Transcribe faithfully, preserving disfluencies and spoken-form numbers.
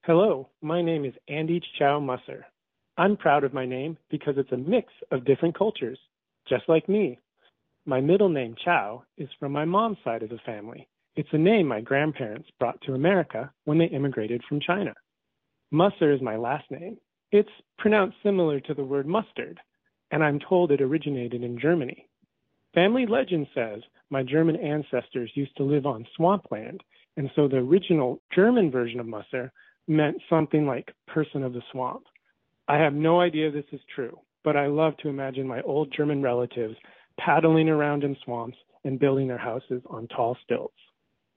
Hello, my name is Andy Chow Musser. I'm proud of my name because it's a mix of different cultures, just like me. My middle name, Chow, is from my mom's side of the family. It's a name my grandparents brought to America when they immigrated from China. Musser is my last name. It's pronounced similar to the word mustard, and I'm told it originated in Germany. Family legend says my German ancestors used to live on swampland, and so the original German version of Musser meant something like person of the swamp. I have no idea this is true, but I love to imagine my old German relatives paddling around in swamps and building their houses on tall stilts.